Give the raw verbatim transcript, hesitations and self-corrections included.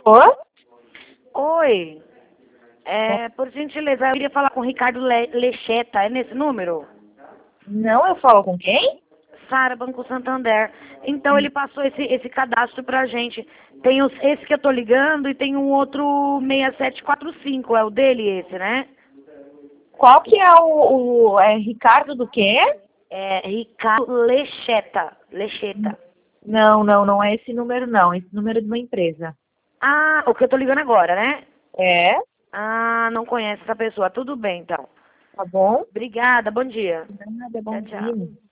Oi? Oi, é, por gentileza, eu queria falar com o Ricardo Le Lecheta, é nesse número? Não, eu falo com quem? Sara, Banco Santander. Então ele passou esse, esse cadastro pra gente. Tem os, esse que eu tô ligando e tem um outro seis sete quatro cinco, é o dele esse, né? Qual que é o, o é Ricardo do quê? É Ricardo Lecheta, Lecheta. Não, não, não é esse número não, esse número é de uma empresa. Ah, o que eu tô ligando agora, né? É, Ah, não conhece essa pessoa. Tudo bem, então. tá bom? Obrigada, bom dia. Nada, Tchau, bom tchau. dia.